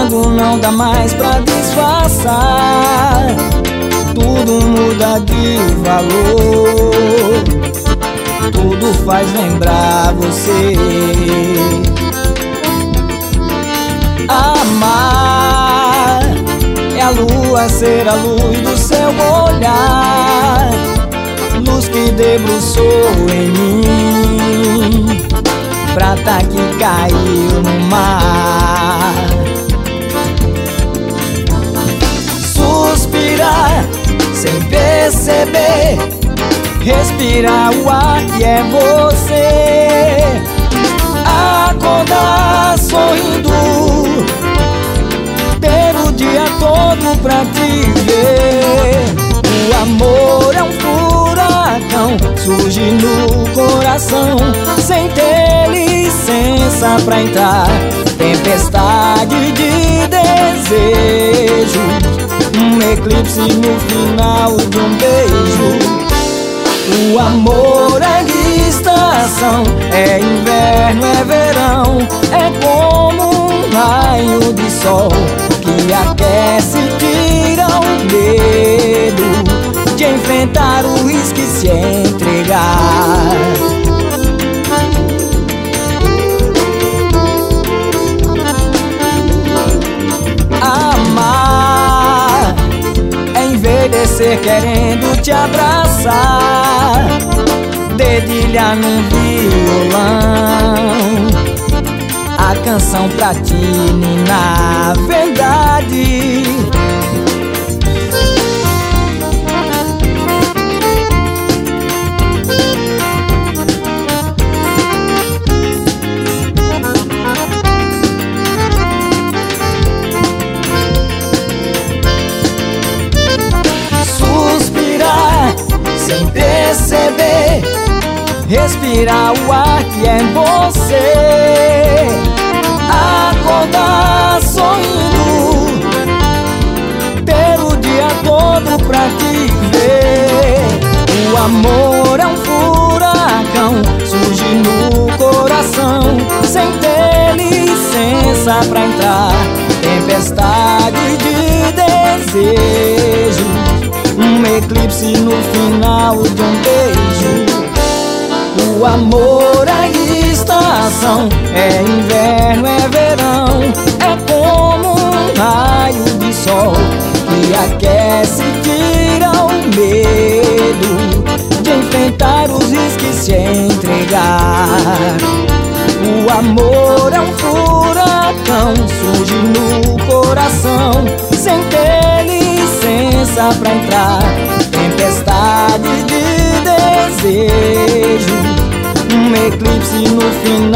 quando não dá mais pra disfarçar, tudo muda de valor, tudo faz lembrar você. Amar é a lua ser a luz do seu olhar, luz que debruçou em mim, prata que caiu no mar. Suspirar sem perceber, respirar o ar que é você, acordar sorrindo, ter o dia todo pra te ver. O amor é um furacão, surge no coração sem ter licença pra entrar, tempestade de desejo, um eclipse no final de um beijo. O amor é estação, é inverno, é verão, é como um raio de sol que aquece e tira o medo de enfrentar o risco e se entregar. Amar é envelhecer querendo te abraçar, dedilhar num violão a canção pra ti, na verdade. Suspirar sem perceber, respirar o ar que é em você, acordar sorrindo, ter o dia todo pra te ver. O amor é um furacão, surge no coração sem ter licença pra entrar, tempestade de desejo, um eclipse no final de um beijo. O amor é estação, é inverno, é verão, é como um raio de sol que aquece e tira o medo de enfrentar os riscos e se entregar. O amor é um furacão, surge no coração sem ter licença pra entrar, tempestade de desejo, um eclipse no final